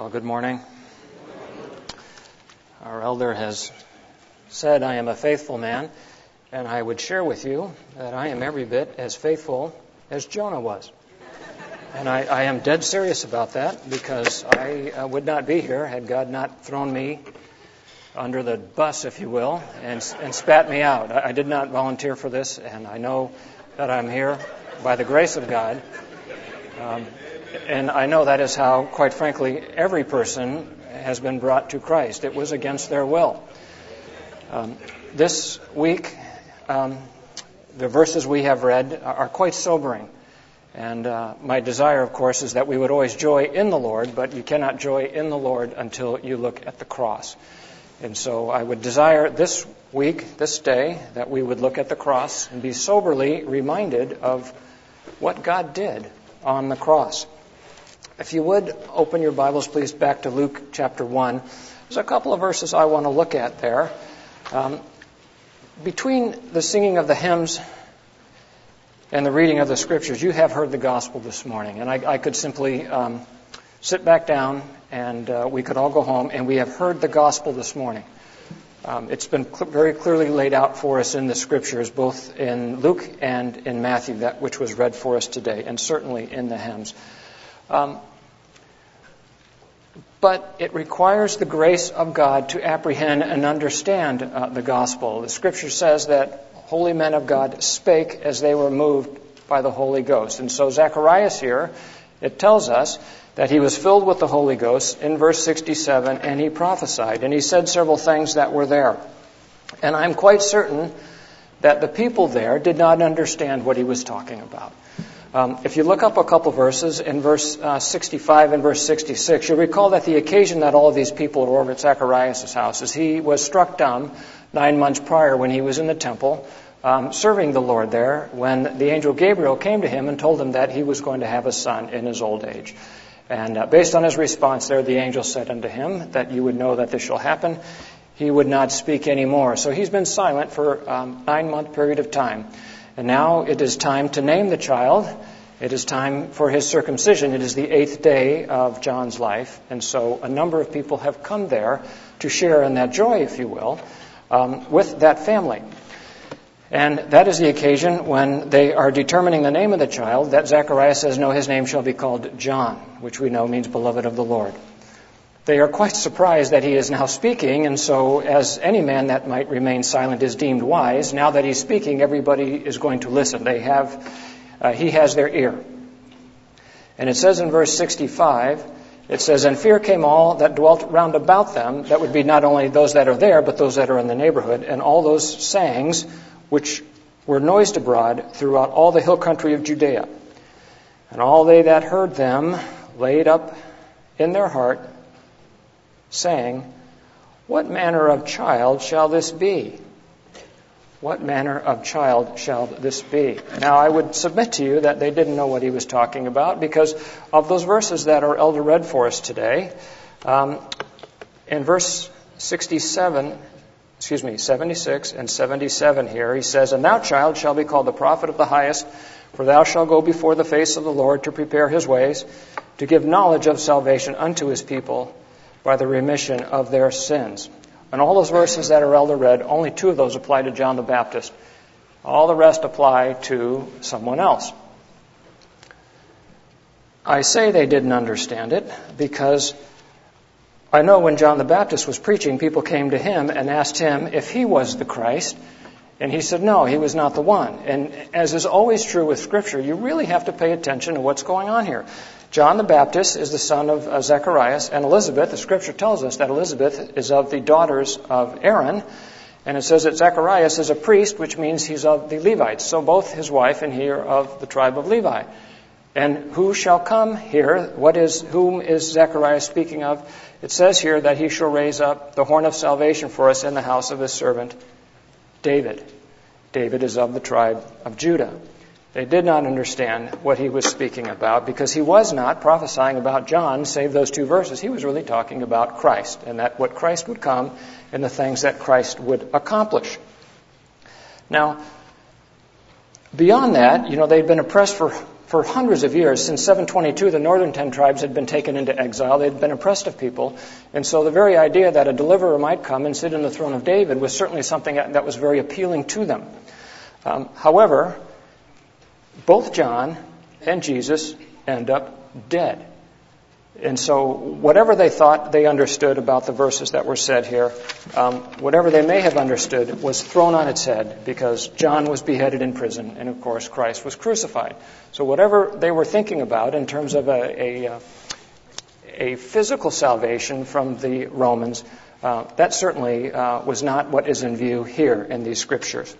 Well, good morning. Our elder has said I am a faithful man, and I would share with you that I am every bit as faithful as Jonah was. And I am dead serious about that, because I would not be here had God not thrown me under the bus, if you will, and spat me out. I did not volunteer for this, and I know that I'm here by the grace of God. And I know that is how, quite frankly, every person has been brought to Christ. It was against their will. This week, the verses we have read are quite sobering. And my desire, of course, is that we would always joy in the Lord, but you cannot joy in the Lord until you look at the cross. And so I would desire this week, this day, that we would look at the cross and be soberly reminded of what God did on the cross. If you would, open your Bibles, please, back to Luke chapter 1. There's a couple of verses I want to look at there. Between the singing of the hymns and the reading of the Scriptures, you have heard the gospel this morning. And I could simply sit back down and we could all go home, and we have heard the gospel this morning. It's been very clearly laid out for us in the Scriptures, both in Luke and in Matthew, that which was read for us today, and certainly in the hymns. But it requires the grace of God to apprehend and understand the gospel. The Scripture says that holy men of God spake as they were moved by the Holy Ghost. And so Zacharias here, it tells us that he was filled with the Holy Ghost in verse 67, and he prophesied. And he said several things that were there. And I'm quite certain that the people there did not understand what he was talking about. If you look up a couple verses, in verse 65 and verse 66, you'll recall that the occasion that all of these people were over at Zacharias' house is he was struck dumb 9 months prior when he was in the temple serving the Lord there, when the angel Gabriel came to him and told him that he was going to have a son in his old age. And based on his response there, the angel said unto him that you would know that this shall happen. He would not speak anymore. So he's been silent for a 9-month period of time. And now it is time to name the child. It is time for his circumcision. It is the 8th day of John's life. And so a number of people have come there to share in that joy, if you will, with that family. And that is the occasion when they are determining the name of the child that Zacharias says, no, his name shall be called John, which we know means beloved of the Lord. They are quite surprised that he is now speaking, and so as any man that might remain silent is deemed wise, now that he's speaking, everybody is going to listen. He has their ear. And it says in verse 65, it says, and fear came all that dwelt round about them. That would be not only those that are there, but those that are in the neighborhood, and all those sayings which were noised abroad throughout all the hill country of Judea. And all they that heard them laid up in their heart, saying, what manner of child shall this be? What manner of child shall this be? Now, I would submit to you that they didn't know what he was talking about because of those verses that our elder read for us today. In verse 76 and 77 here, he says, and thou, child, shall be called the prophet of the highest, for thou shalt go before the face of the Lord to prepare his ways, to give knowledge of salvation unto his people by the remission of their sins. And all those verses that our elder read, only 2 of those apply to John the Baptist. All the rest apply to someone else. I say they didn't understand it because I know when John the Baptist was preaching, people came to him and asked him if he was the Christ. And he said, no, he was not the one. And as is always true with Scripture, you really have to pay attention to what's going on here. John the Baptist is the son of Zacharias, and Elizabeth, the Scripture tells us that Elizabeth is of the daughters of Aaron, and it says that Zacharias is a priest, which means he's of the Levites. So both his wife and he are of the tribe of Levi. And who shall come here? Whom is Zacharias speaking of? It says here that he shall raise up the horn of salvation for us in the house of his servant David. David is of the tribe of Judah. They did not understand what he was speaking about because he was not prophesying about John, save those 2 verses. He was really talking about Christ and that what Christ would come and the things that Christ would accomplish. Now, beyond that, they'd been oppressed for for hundreds of years, since 722, the northern 10 tribes had been taken into exile. They had been oppressed of people. And so the very idea that a deliverer might come and sit on the throne of David was certainly something that was very appealing to them. However, both John and Jesus end up dead. And so whatever they thought they understood about the verses that were said here, whatever they may have understood was thrown on its head, because John was beheaded in prison and, of course, Christ was crucified. So whatever they were thinking about in terms of a physical salvation from the Romans, that certainly was not what is in view here in these scriptures.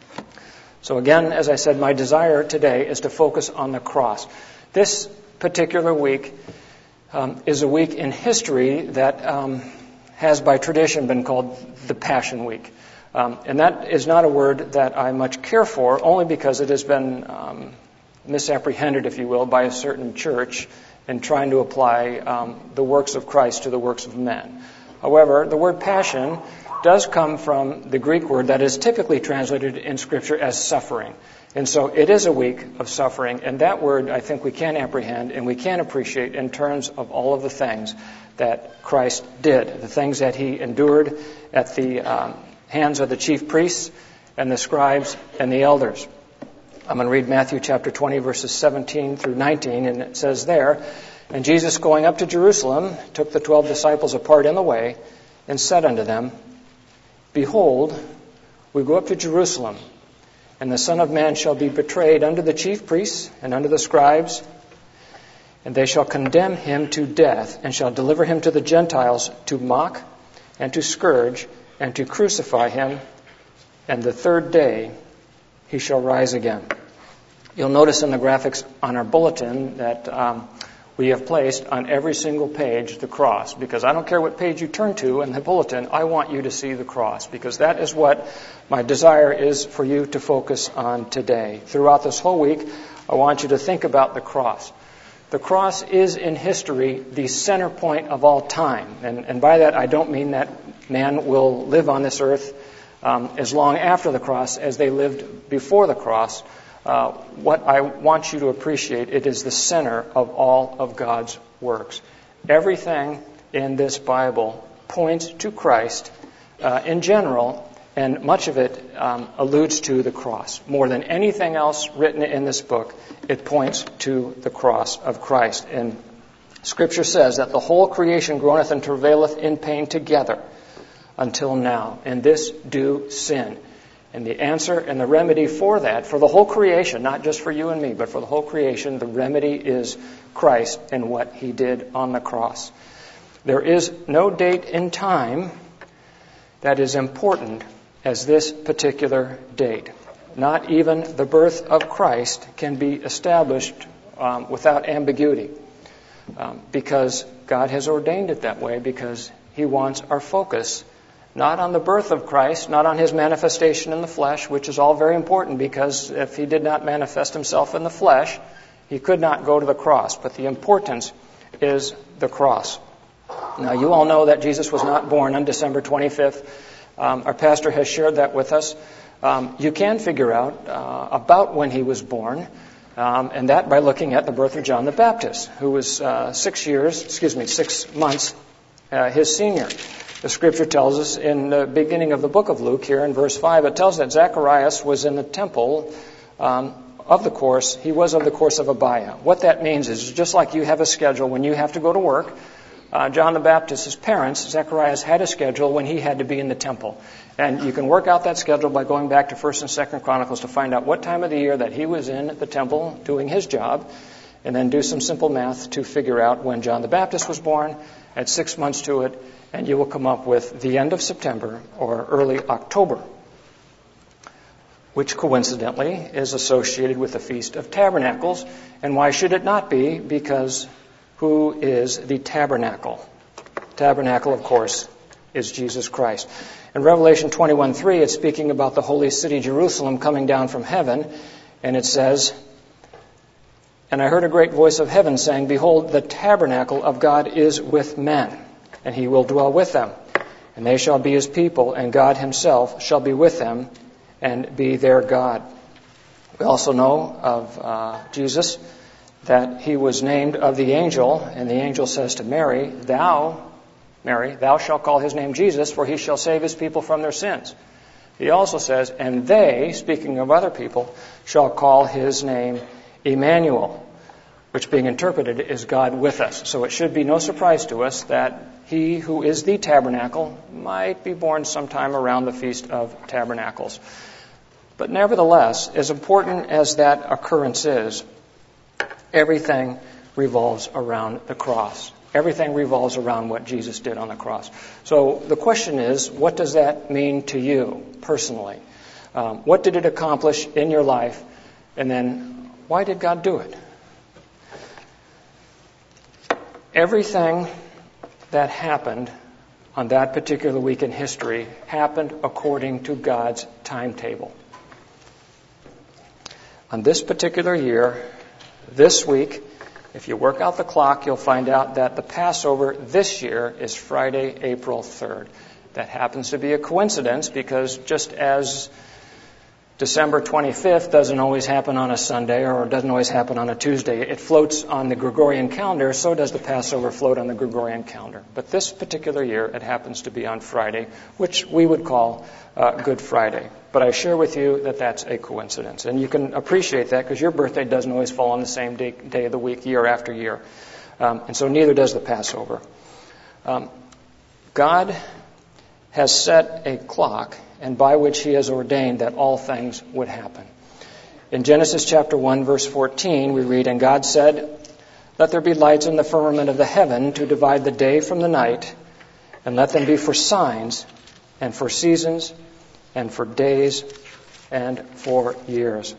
So again, as I said, my desire today is to focus on the cross. This particular week is a week in history that has by tradition been called the Passion Week. And that is not a word that I much care for, only because it has been misapprehended, if you will, by a certain church in trying to apply the works of Christ to the works of men. However, the word passion does come from the Greek word that is typically translated in Scripture as suffering. And so it is a week of suffering, and that word I think we can apprehend and we can appreciate in terms of all of the things that Christ did, the things that he endured at the hands of the chief priests and the scribes and the elders. I'm going to read Matthew chapter 20, verses 17 through 19, and it says there, "And Jesus, going up to Jerusalem, took the 12 disciples apart in the way, and said unto them, Behold, we go up to Jerusalem, and the Son of Man shall be betrayed unto the chief priests and unto the scribes, and they shall condemn him to death, and shall deliver him to the Gentiles to mock and to scourge and to crucify him, and the third day he shall rise again." You'll notice in the graphics on our bulletin that we have placed on every single page the cross, because I don't care what page you turn to in the bulletin, I want you to see the cross, because that is what my desire is for you to focus on today. Throughout this whole week, I want you to think about the cross. The cross is in history the center point of all time, and by that I don't mean that man will live on this earth as long after the cross as they lived before the cross. What I want you to appreciate, it is the center of all of God's works. Everything in this Bible points to Christ in general, and much of it alludes to the cross. More than anything else written in this book, it points to the cross of Christ. And Scripture says that the whole creation groaneth and travaileth in pain together until now, and this do sin. And the answer and the remedy for that, for the whole creation, not just for you and me, but for the whole creation, the remedy is Christ and what he did on the cross. There is no date in time that is important as this particular date. Not even the birth of Christ can be established without ambiguity, because God has ordained it that way, because he wants our focus not on the birth of Christ, not on his manifestation in the flesh, which is all very important, because if he did not manifest himself in the flesh, he could not go to the cross. But the importance is the cross. Now, you all know that Jesus was not born on December 25th. Our pastor has shared that with us. You can figure out about when he was born, and that by looking at the birth of John the Baptist, who was 6 months his senior. The Scripture tells us in the beginning of the book of Luke, here in verse 5, it tells that Zacharias was in the temple of the course. He was of the course of Abiah. What that means is, just like you have a schedule when you have to go to work, John the Baptist's parents, Zacharias, had a schedule when he had to be in the temple. And you can work out that schedule by going back to 1st and 2nd Chronicles to find out what time of the year that he was in the temple doing his job, and then do some simple math to figure out when John the Baptist was born, add 6 months to it, and you will come up with the end of September or early October, which coincidentally is associated with the Feast of Tabernacles. And why should it not be? Because who is the tabernacle? Tabernacle, of course, is Jesus Christ. In Revelation 21:3, it's speaking about the holy city Jerusalem coming down from heaven, and it says, "And I heard a great voice of heaven saying, Behold, the tabernacle of God is with men, and he will dwell with them. And they shall be his people, and God himself shall be with them and be their God." We also know of Jesus that he was named of the angel, and the angel says to Mary, Mary, thou shalt call his name Jesus, for he shall save his people from their sins. He also says, and they, speaking of other people, shall call his name Emmanuel, which being interpreted is God with us. So it should be no surprise to us that he who is the tabernacle might be born sometime around the Feast of Tabernacles. But nevertheless, as important as that occurrence is, everything revolves around the cross. Everything revolves around what Jesus did on the cross. So the question is, what does that mean to you personally? What did it accomplish in your life? And then, why did God do it? Everything that happened on that particular week in history happened according to God's timetable. On this particular year, this week, if you work out the clock, you'll find out that the Passover this year is Friday, April 3rd. That happens to be a coincidence because just as December 25th doesn't always happen on a Sunday or doesn't always happen on a Tuesday, it floats on the Gregorian calendar, so does the Passover float on the Gregorian calendar. But this particular year, it happens to be on Friday, which we would call Good Friday. But I share with you that that's a coincidence. And you can appreciate that because your birthday doesn't always fall on the same day of the week, year after year. And so neither does the Passover. God has set a clock and by which he has ordained that all things would happen. In Genesis chapter 1, verse 14, we read, and God said, let there be lights in the firmament of the heaven to divide the day from the night, and let them be for signs, and for seasons, and for days, and for years.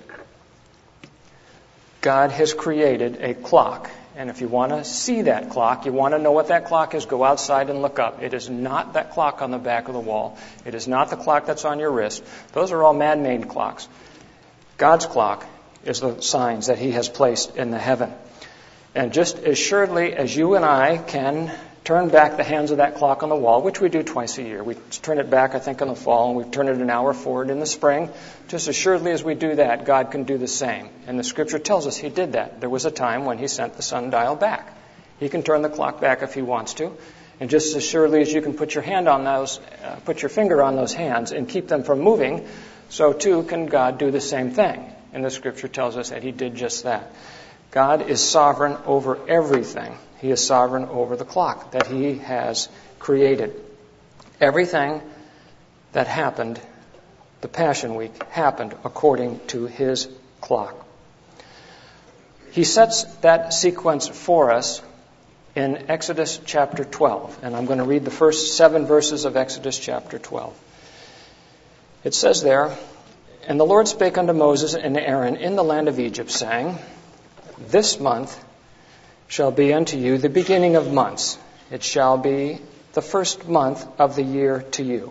God has created a clock. And if you want to see that clock, you want to know what that clock is, go outside and look up. It is not that clock on the back of the wall. It is not the clock that's on your wrist. Those are all man-made clocks. God's clock is the signs that he has placed in the heaven. And just as surely as you and I can turn back the hands of that clock on the wall, which we do twice a year. We turn it back, I think, in the fall, and we turn it an hour forward in the spring. Just as surely as we do that, God can do the same. And the Scripture tells us he did that. There was a time when he sent the sundial back. He can turn the clock back if he wants to. And just as surely as you can put your hand on those, put your finger on those hands and keep them from moving, so too can God do the same thing. And the Scripture tells us that he did just that. God is sovereign over everything. He is sovereign over the clock that he has created. Everything that happened, the Passion Week, happened according to his clock. He sets that sequence for us in Exodus chapter 12. And I'm going to read the first 7 verses of Exodus chapter 12. It says there, and the Lord spake unto Moses and Aaron in the land of Egypt, saying, this month shall be unto you the beginning of months. It shall be the first month of the year to you.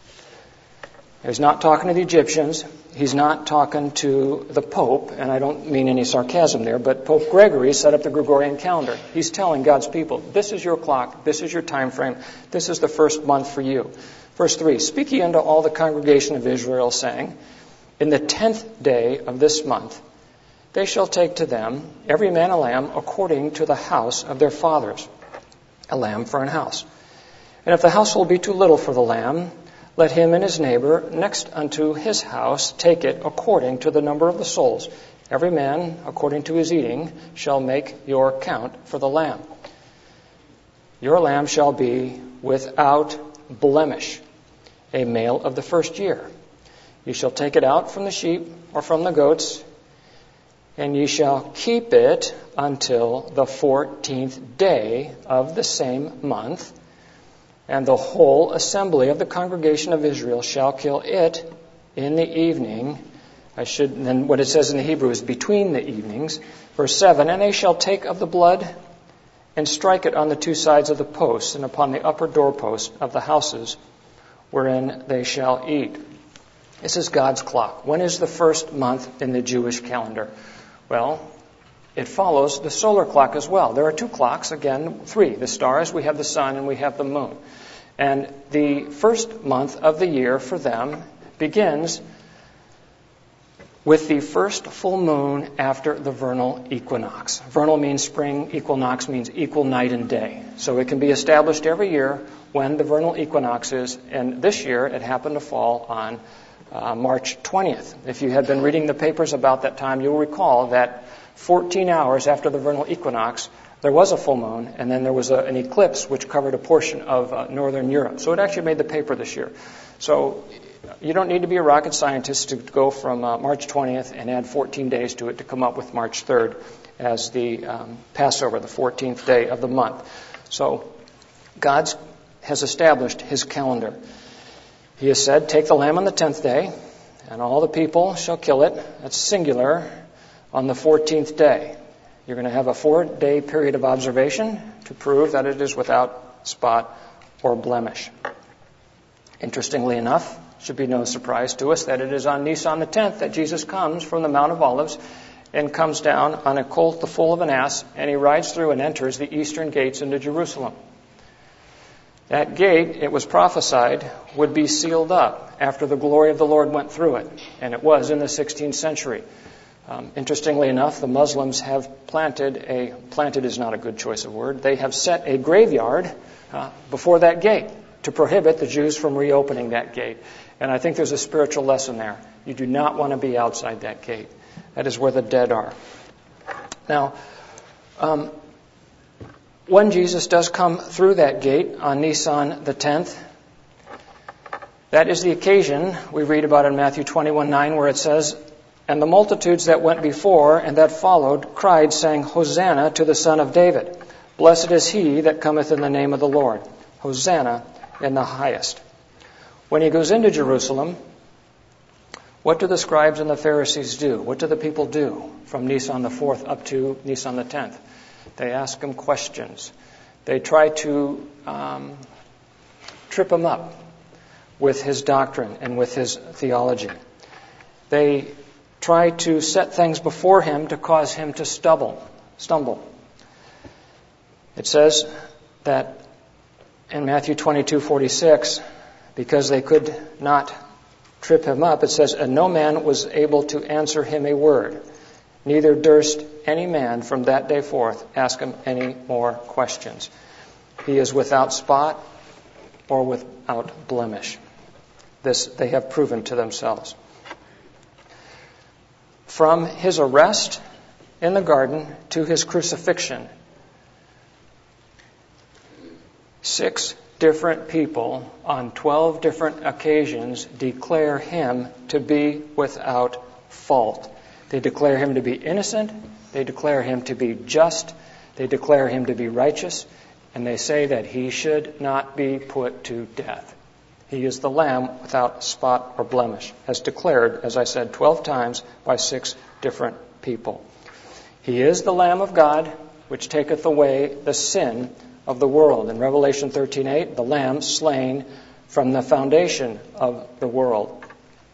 He's not talking to the Egyptians. He's not talking to the Pope, and I don't mean any sarcasm there, but Pope Gregory set up the Gregorian calendar. He's telling God's people, this is your clock, this is your time frame, this is the first month for you. Verse 3, speak ye unto all the congregation of Israel, saying, in the 10th day of this month, they shall take to them every man a lamb according to the house of their fathers, a lamb for an house. And if the household be too little for the lamb, let him and his neighbor next unto his house take it according to the number of the souls. Every man, according to his eating, shall make your count for the lamb. Your lamb shall be without blemish, a male of the first year. You shall take it out from the sheep or from the goats, and ye shall keep it until the 14th day of the same month, and the whole assembly of the congregation of Israel shall kill it in the evening. Then what it says in the Hebrew is between the evenings. Verse 7, and they shall take of the blood and strike it on the 2 sides of the posts and upon the upper doorpost of the houses wherein they shall eat. This is God's clock. When is the first month in the Jewish calendar? Well, it follows the solar clock as well. There are 2 clocks, again, 3. The stars, we have the sun, and we have the moon. And the first month of the year for them begins with the first full moon after the vernal equinox. Vernal means spring, equinox means equal night and day. So it can be established every year when the vernal equinox is, and this year it happened to fall on March 20th. If you had been reading the papers about that time, you'll recall that 14 hours after the vernal equinox, there was a full moon, and then there was an eclipse which covered a portion of northern Europe. So it actually made the paper this year. So you don't need to be a rocket scientist to go from March 20th and add 14 days to it to come up with March 3rd as the Passover, the 14th day of the month. So God has established his calendar. He has said, take the lamb on the 10th day, and all the people shall kill it, that's singular, on the 14th day. You're going to have a 4-day period of observation to prove that it is without spot or blemish. Interestingly enough, it should be no surprise to us that it is on Nisan the 10th that Jesus comes from the Mount of Olives and comes down on a colt the foal of an ass, and he rides through and enters the eastern gates into Jerusalem. That gate, it was prophesied, would be sealed up after the glory of the Lord went through it, and it was in the 16th century. Interestingly enough, the Muslims have planted is not a good choice of word, they have set a graveyard before that gate to prohibit the Jews from reopening that gate. And I think there's a spiritual lesson there. You do not want to be outside that gate. That is where the dead are. Now, when Jesus does come through that gate on Nisan the 10th, that is the occasion we read about in Matthew 21:9, where it says, and the multitudes that went before and that followed cried, saying, Hosanna to the Son of David. Blessed is he that cometh in the name of the Lord. Hosanna in the highest. When he goes into Jerusalem, what do the scribes and the Pharisees do? What do the people do from Nisan the 4th up to Nisan the 10th? They ask him questions. They try to trip him up with his doctrine and with his theology. They try to set things before him to cause him to stumble. It says that in Matthew 22:46, because they could not trip him up, it says, and no man was able to answer him a word, neither durst any man from that day forth ask him any more questions. He is without spot or without blemish. This they have proven to themselves. From his arrest in the garden to his crucifixion, 6 different people on 12 different occasions declare him to be without fault. They declare him to be innocent, they declare him to be just, they declare him to be righteous, and they say that he should not be put to death. He is the Lamb without spot or blemish, as declared, as I said, 12 times by 6 different people. He is the Lamb of God, which taketh away the sin of the world. In Revelation 13:8, the Lamb slain from the foundation of the world.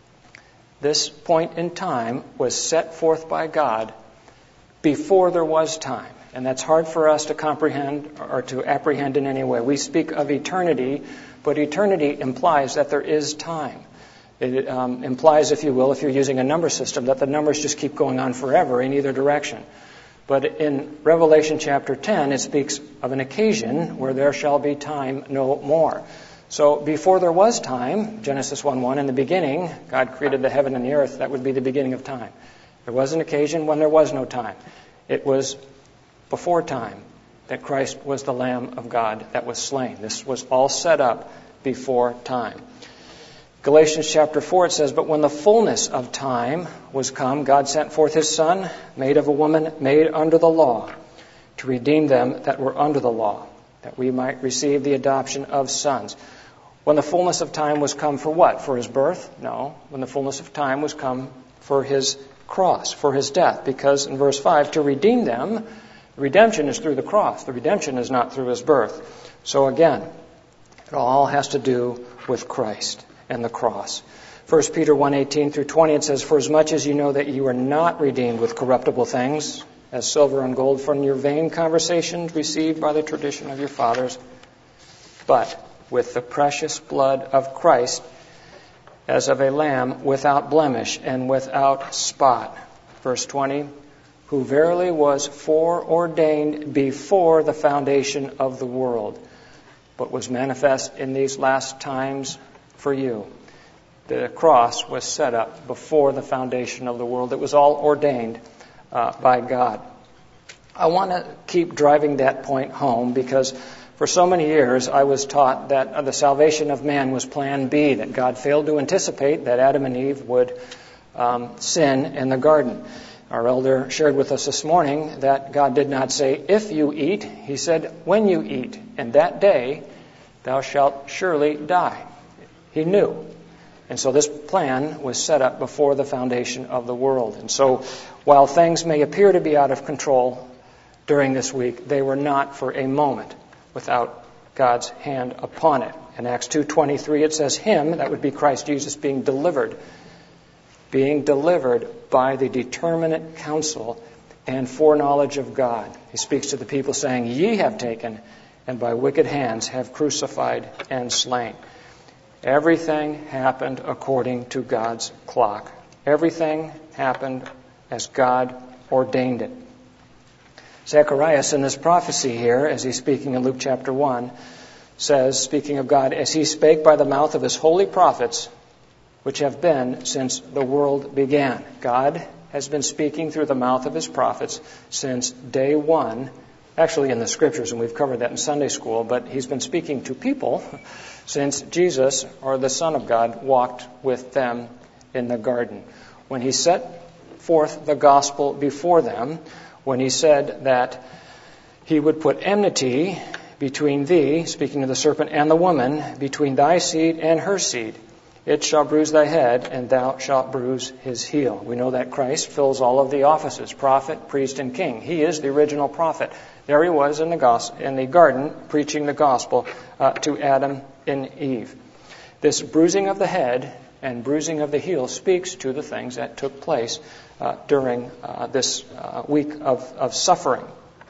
This point in time was set forth by God before there was time. And that's hard for us to comprehend or to apprehend in any way. We speak of eternity, but eternity implies that there is time. It implies, if you will, if you're using a number system, that the numbers just keep going on forever in either direction. But in Revelation chapter 10, it speaks of an occasion where there shall be time no more. So before there was time, Genesis 1:1, in the beginning, God created the heaven and the earth. That would be the beginning of time. There was an occasion when there was no time. It was before time that Christ was the Lamb of God that was slain. This was all set up before time. Galatians chapter 4, it says, but when the fullness of time was come, God sent forth his Son, made of a woman, made under the law, to redeem them that were under the law, that we might receive the adoption of sons. When the fullness of time was come for what? For his birth? No. When the fullness of time was come for his cross, for his death. Because in verse 5, to redeem them, redemption is through the cross. The redemption is not through his birth. So again, it all has to do with Christ and the cross. 1 Peter 1:18 through 20, it says, for as much as you know that you are not redeemed with corruptible things, as silver and gold from your vain conversations received by the tradition of your fathers, but with the precious blood of Christ, as of a lamb without blemish and without spot. Verse 20, who verily was foreordained before the foundation of the world, but was manifest in these last times for you. The cross was set up before the foundation of the world. It was all ordained by God. I want to keep driving that point home because for so many years I was taught that the salvation of man was plan B, that God failed to anticipate that Adam and Eve would sin in the garden. Our elder shared with us this morning that God did not say, if you eat. He said, when you eat, and that day thou shalt surely die. He knew. And so this plan was set up before the foundation of the world. And so while things may appear to be out of control during this week, they were not for a moment without God's hand upon it. In Acts 2:23 it says, him, that would be Christ Jesus, being delivered by the determinate counsel and foreknowledge of God. He speaks to the people saying, ye have taken and by wicked hands have crucified and slain. Everything happened according to God's clock. Everything happened as God ordained it. Zacharias, in this prophecy here, as he's speaking in Luke chapter 1, says, speaking of God, as he spake by the mouth of his holy prophets, which have been since the world began. God has been speaking through the mouth of his prophets since day one, actually in the Scriptures, and we've covered that in Sunday school, but he's been speaking to people since Jesus, or the Son of God, walked with them in the garden. When he set forth the gospel before them, when he said that he would put enmity between thee, speaking to the serpent, and the woman, between thy seed and her seed. It shall bruise thy head, and thou shalt bruise his heel. We know that Christ fills all of the offices, prophet, priest, and king. He is the original prophet. There he was in the garden, preaching the gospel to Adam and Eve. This bruising of the head and bruising of the heel speaks to the things that took place during this week of suffering.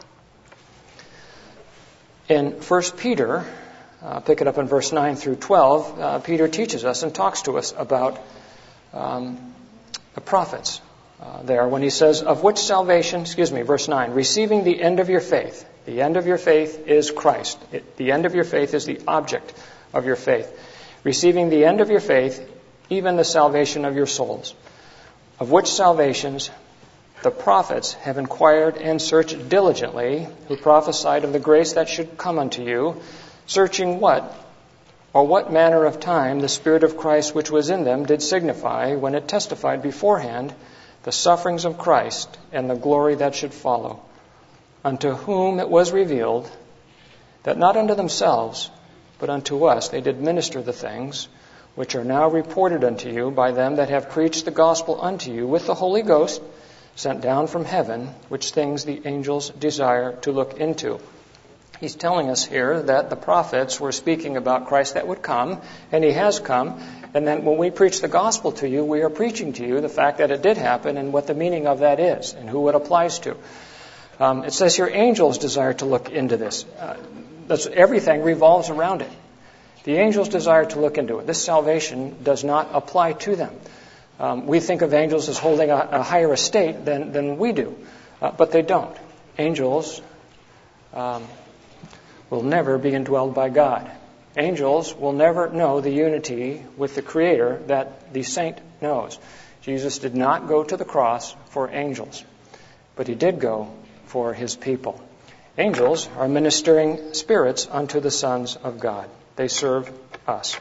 In 1 Peter, pick it up in verse 9 through 12, Peter teaches us and talks to us about the prophets there when he says, of which salvation, verse 9, receiving the end of your faith. The end of your faith is Christ. The end of your faith is the object of your faith. Receiving the end of your faith, even the salvation of your souls. Of which salvations the prophets have inquired and searched diligently, who prophesied of the grace that should come unto you, searching what manner of time the Spirit of Christ which was in them did signify, when it testified beforehand the sufferings of Christ and the glory that should follow, unto whom it was revealed that not unto themselves, but unto us they did minister the things which are now reported unto you by them that have preached the gospel unto you with the Holy Ghost, sent down from heaven, which things the angels desire to look into. He's telling us here that the prophets were speaking about Christ that would come, and he has come, and then when we preach the gospel to you, we are preaching to you the fact that it did happen and what the meaning of that is and who it applies to. It says here, angels desire to look into this. Everything revolves around it. The angels desire to look into it. This salvation does not apply to them. We think of angels as holding a higher estate than we do, but they don't. Angels will never be indwelled by God. Angels will never know the unity with the Creator that the saint knows. Jesus did not go to the cross for angels, but he did go for his people. Angels are ministering spirits unto the sons of God. They serve us.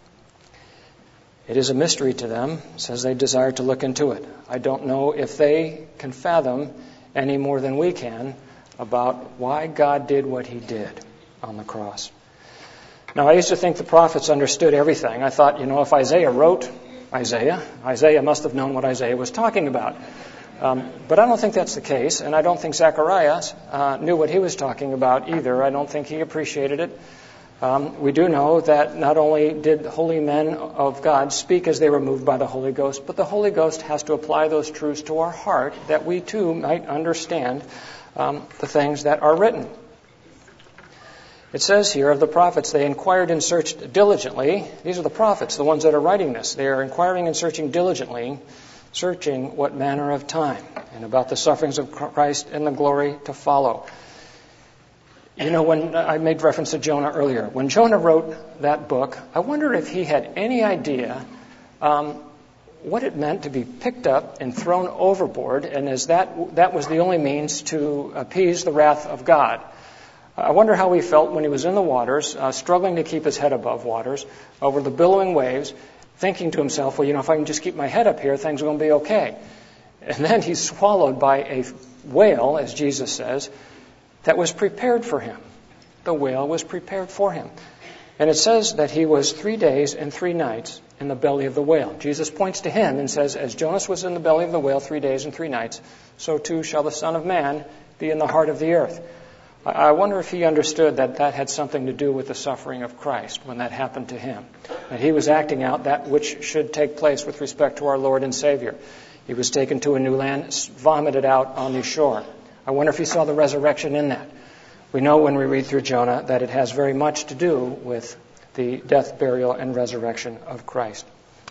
It is a mystery to them, says they desire to look into it. I don't know if they can fathom any more than we can about why God did what he did on the cross. Now, I used to think the prophets understood everything. I thought, if Isaiah wrote Isaiah must have known what Isaiah was talking about. But I don't think that's the case, and I don't think Zacharias knew what he was talking about either. I don't think he appreciated it. We do know that not only did holy men of God speak as they were moved by the Holy Ghost, but the Holy Ghost has to apply those truths to our heart that we too might understand the things that are written. It says here of the prophets, they inquired and searched diligently. These are the prophets, the ones that are writing this. They are inquiring and searching diligently, searching what manner of time, and about the sufferings of Christ and the glory to follow. You know, when I made reference to Jonah earlier, when Jonah wrote that book, I wonder if he had any idea what it meant to be picked up and thrown overboard, and as that was the only means to appease the wrath of God. I wonder how he felt when he was in the waters, struggling to keep his head above waters, over the billowing waves, thinking to himself, well, if I can just keep my head up here, things are going to be okay. And then he's swallowed by a whale, as Jesus says, that was prepared for him. The whale was prepared for him. And it says that he was 3 days and 3 nights in the belly of the whale. Jesus points to him and says, as Jonas was in the belly of the whale 3 days and 3 nights, so too shall the Son of Man be in the heart of the earth. I wonder if he understood that had something to do with the suffering of Christ when that happened to him. That he was acting out that which should take place with respect to our Lord and Savior. He was taken to a new land, vomited out on the shore. I wonder if he saw the resurrection in that. We know when we read through Jonah that it has very much to do with the death, burial, and resurrection of Christ.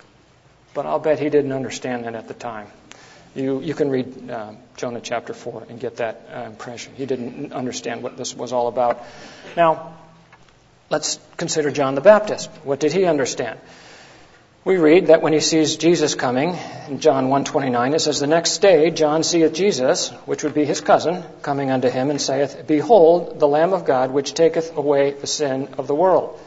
But I'll bet he didn't understand that at the time. You can read Jonah chapter 4 and get that impression. He didn't understand what this was all about. Now, let's consider John the Baptist. What did he understand? We read that when he sees Jesus coming, in John 1:29, it says, the next day John seeth Jesus, which would be his cousin, coming unto him, and saith, behold, the Lamb of God, which taketh away the sin of the world.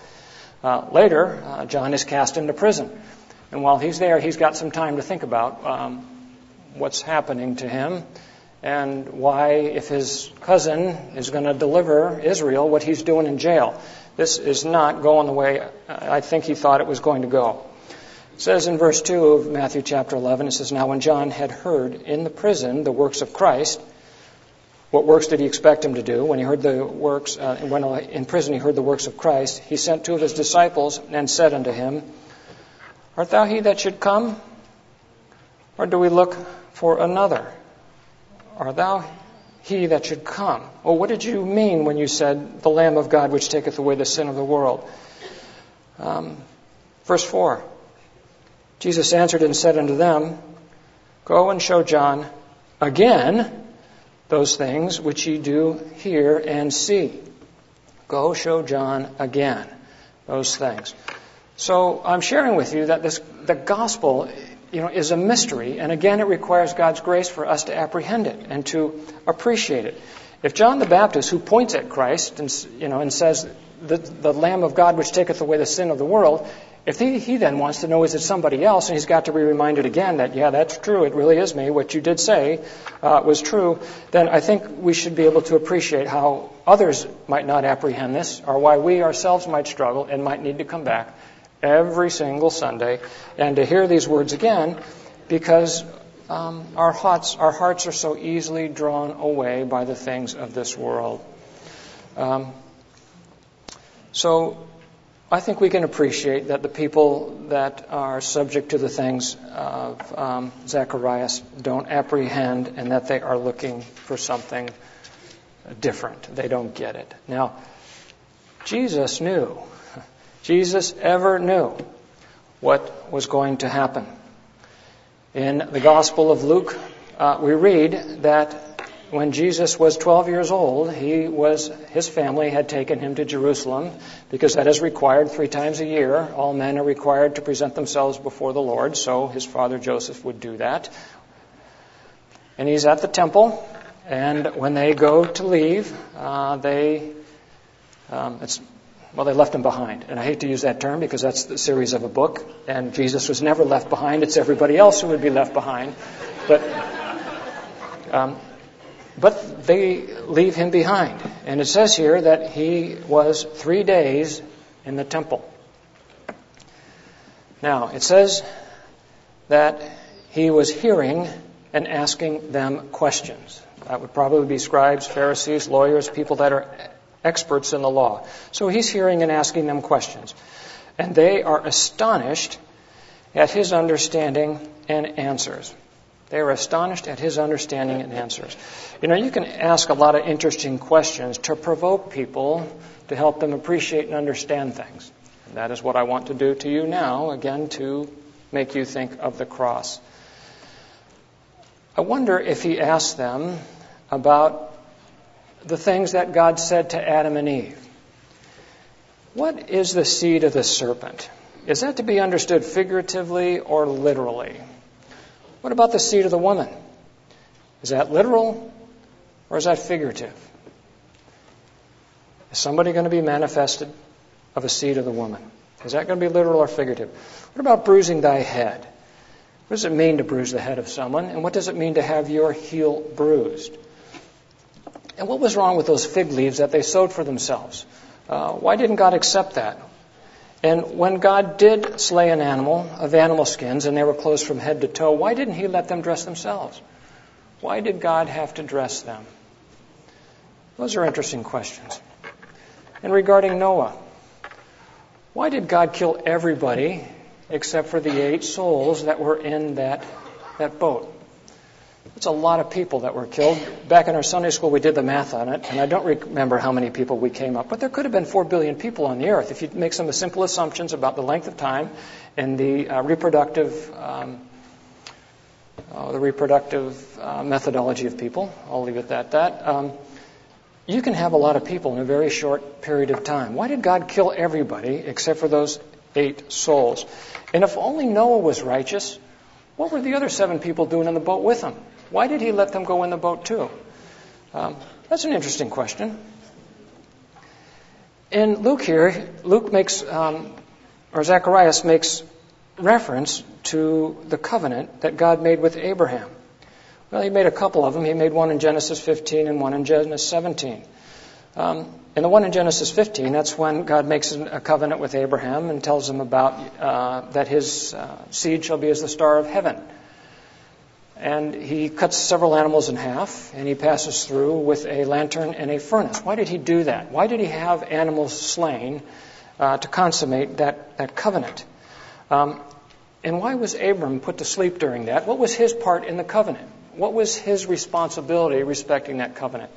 Later, John is cast into prison. And while he's there, he's got some time to think about what's happening to him and why, if his cousin is going to deliver Israel, what he's doing in jail. This is not going the way I think he thought it was going to go. It says in verse 2 of Matthew chapter 11, it says, now when John had heard in the prison the works of Christ, what works did he expect him to do? When he heard the works, when in prison he heard the works of Christ, he sent 2 of his disciples and said unto him, art thou he that should come? Or do we look for another? Art thou he that should come? Well, what did you mean when you said, the Lamb of God which taketh away the sin of the world? Verse 4, Jesus answered and said unto them, go and show John again those things which ye do hear and see. Go show John again those things. So I'm sharing with you that the gospel is a mystery, and again, it requires God's grace for us to apprehend it and to appreciate it. If John the Baptist, who points at Christ and says, the Lamb of God which taketh away the sin of the world, if he then wants to know, is it somebody else, and he's got to be reminded again that, yeah, that's true, it really is me, what you did say was true, then I think we should be able to appreciate how others might not apprehend this, or why we ourselves might struggle and might need to come back every single Sunday and to hear these words again, because our hearts are so easily drawn away by the things of this world. So I think we can appreciate that the people that are subject to the things of Zacharias don't apprehend, and that they are looking for something different. They don't get it. Now, Jesus knew. Jesus ever knew what was going to happen. In the Gospel of Luke, we read that when Jesus was 12 years old, his family had taken him to Jerusalem, because that is required 3 times a year. All men are required to present themselves before the Lord, so his father Joseph would do that. And he's at the temple, and when they go to leave, they left him behind. And I hate to use that term because that's the series of a book, and Jesus was never left behind. It's everybody else who would be left behind. But they leave him behind. And it says here that he was 3 days in the temple. Now, it says that he was hearing and asking them questions. That would probably be scribes, Pharisees, lawyers, people that are experts in the law. So he's hearing and asking them questions. And they are astonished at his understanding and answers. They were astonished at his understanding and answers. You can ask a lot of interesting questions to provoke people, to help them appreciate and understand things. And that is what I want to do to you now, again, to make you think of the cross. I wonder if he asked them about the things that God said to Adam and Eve. What is the seed of the serpent? Is that to be understood figuratively or literally? What about the seed of the woman? Is that literal or is that figurative? Is somebody going to be manifested of a seed of the woman? Is that going to be literal or figurative? What about bruising thy head? What does it mean to bruise the head of someone? And what does it mean to have your heel bruised? And what was wrong with those fig leaves that they sewed for themselves? Why didn't God accept that? And when God did slay an animal of animal skins and they were clothed from head to toe, why didn't he let them dress themselves? Why did God have to dress them? Those are interesting questions. And regarding Noah, why did God kill everybody except for the 8 souls that were in that boat? It's a lot of people that were killed. Back in our Sunday school, we did the math on it, and I don't remember how many people we came up, but there could have been 4 billion people on the earth if you make some simple assumptions about the length of time and the reproductive methodology of people. I'll leave it at that. You can have a lot of people in a very short period of time. Why did God kill everybody except for those 8 souls? And if only Noah was righteous, what were the other 7 people doing in the boat with him? Why did he let them go in the boat too? That's an interesting question. In Luke here, Zacharias makes reference to the covenant that God made with Abraham. Well, he made a couple of them. He made one in Genesis 15 and one in Genesis 17. In the one in Genesis 15, that's when God makes a covenant with Abraham and tells him about that his seed shall be as the star of heaven. And he cuts several animals in half, and he passes through with a lantern and a furnace. Why did he do that? Why did he have animals slain to consummate that covenant? And why was Abram put to sleep during that? What was his part in the covenant? What was his responsibility respecting that covenant?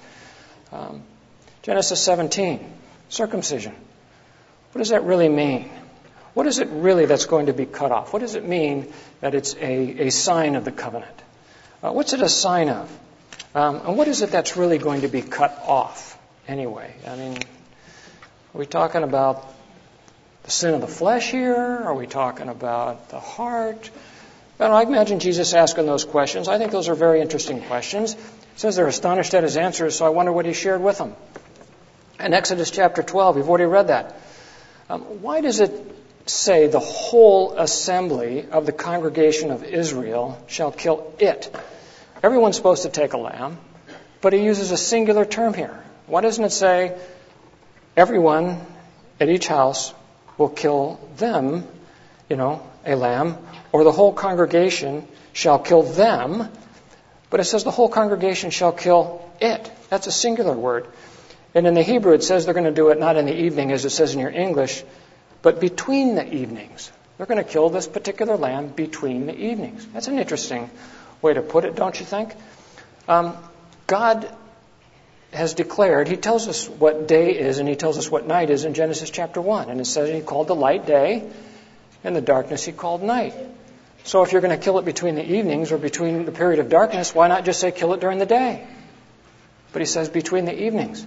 Genesis 17, circumcision. What does that really mean? What is it really that's going to be cut off? What does it mean that it's a sign of the covenant? What's it a sign of? And what is it that's really going to be cut off anyway? I mean, are we talking about the sin of the flesh here? Are we talking about the heart? I imagine Jesus asking those questions. I think those are very interesting questions. It says they're astonished at his answers, so I wonder what he shared with them. In Exodus chapter 12, we've already read that. Why does it say the whole assembly of the congregation of Israel shall kill it? Everyone's supposed to take a lamb, but he uses a singular term here. Why doesn't it say everyone at each house will kill them, a lamb, or the whole congregation shall kill them, but it says the whole congregation shall kill it. That's a singular word. And in the Hebrew it says they're going to do it not in the evening as it says in your English, but between the evenings. They're going to kill this particular lamb between the evenings. That's an interesting way to put it, don't you think? God has declared, he tells us what day is and he tells us what night is in Genesis chapter 1. And it says he called the light day and the darkness he called night. So if you're going to kill it between the evenings or between the period of darkness, why not just say kill it during the day? But he says between the evenings.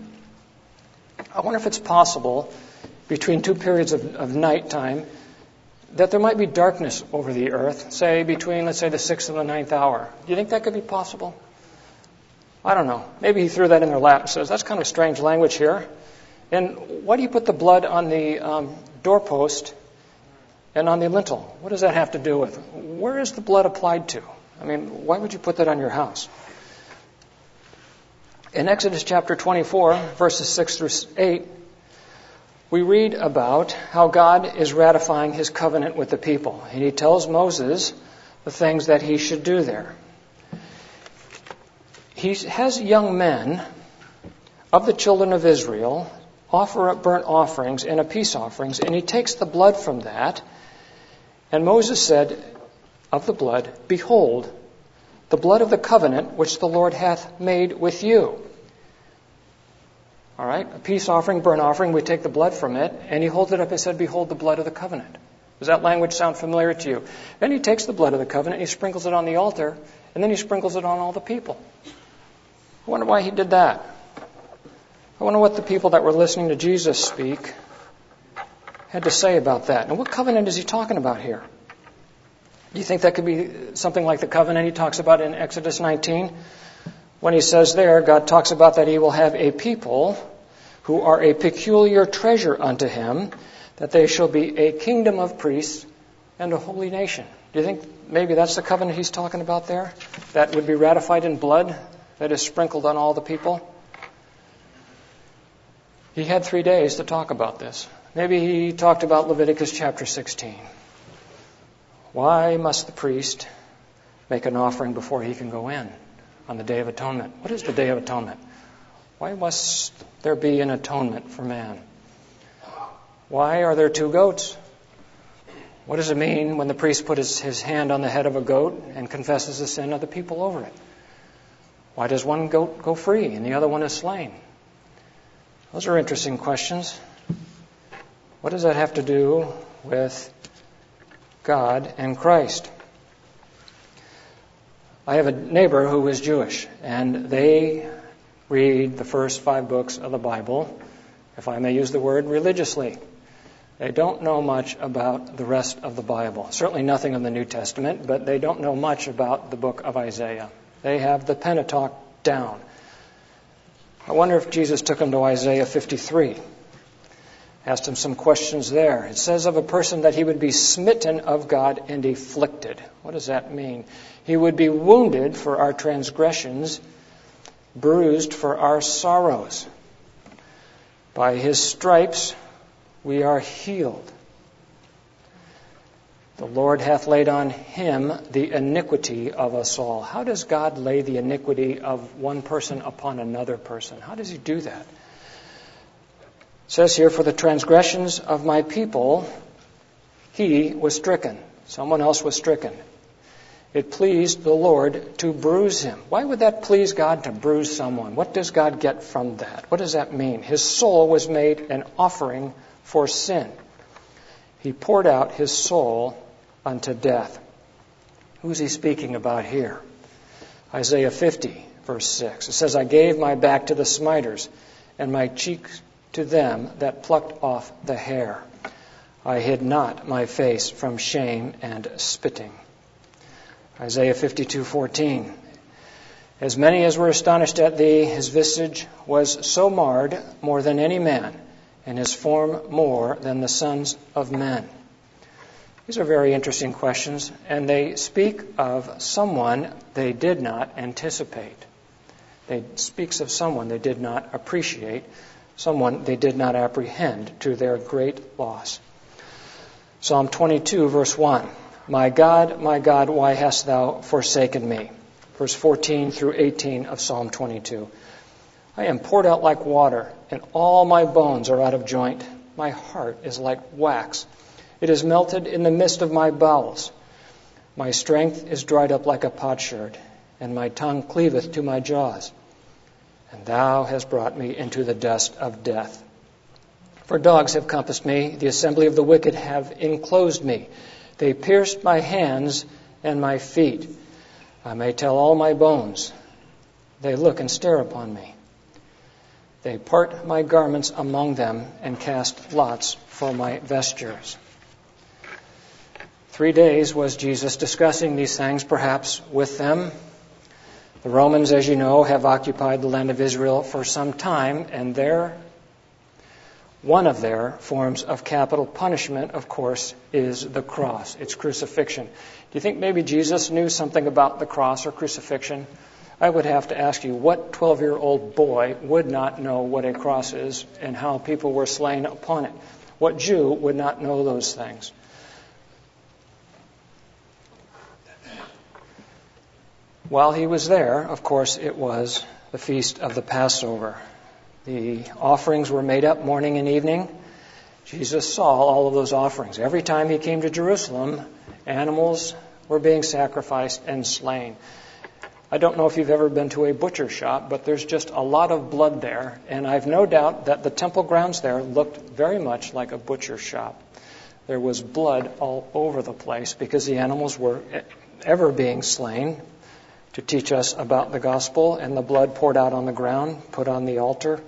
I wonder if it's possible between 2 periods of nighttime that there might be darkness over the earth, say between, let's say, the 6th and the 9th hour. Do you think that could be possible? I don't know. Maybe he threw that in their lap and says, that's kind of strange language here. And why do you put the blood on the doorpost and on the lintel? What does that have to do with? Where is the blood applied to? I mean, why would you put that on your house? In Exodus chapter 24, verses 6 through 8, we read about how God is ratifying his covenant with the people. And he tells Moses the things that he should do there. He has young men of the children of Israel offer up burnt offerings and a peace offerings, and he takes the blood from that. And Moses said of the blood, behold, the blood of the covenant which the Lord hath made with you. All right, a peace offering, burnt offering, we take the blood from it, and he holds it up and said, behold, the blood of the covenant. Does that language sound familiar to you? Then he takes the blood of the covenant, he sprinkles it on the altar, and then he sprinkles it on all the people. I wonder why he did that. I wonder what the people that were listening to Jesus speak had to say about that. And what covenant is he talking about here? Do you think that could be something like the covenant he talks about in Exodus 19? When he says there, God talks about that he will have a people who are a peculiar treasure unto him, that they shall be a kingdom of priests and a holy nation. Do you think maybe that's the covenant he's talking about there? That would be ratified in blood that is sprinkled on all the people? He had 3 days to talk about this. Maybe he talked about Leviticus chapter 16. Why must the priest make an offering before he can go in on the Day of Atonement? What is the Day of Atonement? Why must there be an atonement for man? Why are there 2 goats? What does it mean when the priest puts his hand on the head of a goat and confesses the sin of the people over it? Why does one goat go free and the other one is slain? Those are interesting questions. What does that have to do with God and Christ? I have a neighbor who is Jewish, and they read the first 5 books of the Bible, if I may use the word, religiously. They don't know much about the rest of the Bible. Certainly nothing in the New Testament, but they don't know much about the book of Isaiah. They have the Pentateuch down. I wonder if Jesus took them to Isaiah 53. Asked him some questions there. It says of a person that he would be smitten of God and afflicted. What does that mean? He would be wounded for our transgressions, bruised for our sorrows. By his stripes we are healed. The Lord hath laid on him the iniquity of us all. How does God lay the iniquity of one person upon another person? How does he do that? It says here, for the transgressions of my people, he was stricken. Someone else was stricken. It pleased the Lord to bruise him. Why would that please God to bruise someone? What does God get from that? What does that mean? His soul was made an offering for sin. He poured out his soul unto death. Who is he speaking about here? Isaiah 50, verse 6. It says, I gave my back to the smiters, and my cheeks to them that plucked off the hair. I hid not my face from shame and spitting. Isaiah 52:14. As many as were astonished at thee, his visage was so marred more than any man, and his form more than the sons of men. These are very interesting questions, and they speak of someone they did not anticipate. They speaks of someone they did not appreciate, someone they did not apprehend, to their great loss. Psalm 22, verse 1. My God, why hast thou forsaken me? Verse 14 through 18 of Psalm 22. I am poured out like water, and all my bones are out of joint. My heart is like wax. It is melted in the midst of my bowels. My strength is dried up like a potsherd, and my tongue cleaveth to my jaws. And thou hast brought me into the dust of death. For dogs have compassed me, the assembly of the wicked have enclosed me. They pierced my hands and my feet. I may tell all my bones. They look and stare upon me. They part my garments among them and cast lots for my vestures. 3 days was Jesus discussing these things, perhaps with them. The Romans, as you know, have occupied the land of Israel for some time, and one of their forms of capital punishment, of course, is the cross. It's crucifixion. Do you think maybe Jesus knew something about the cross or crucifixion? I would have to ask you, what 12-year-old boy would not know what a cross is and how people were slain upon it? What Jew would not know those things? While he was there, of course, it was the feast of the Passover. The offerings were made up morning and evening. Jesus saw all of those offerings. Every time he came to Jerusalem, animals were being sacrificed and slain. I don't know if you've ever been to a butcher shop, but there's just a lot of blood there, and I've no doubt that the temple grounds there looked very much like a butcher shop. There was blood all over the place because the animals were ever being slain to teach us about the gospel, and the blood poured out on the ground, put on the altar.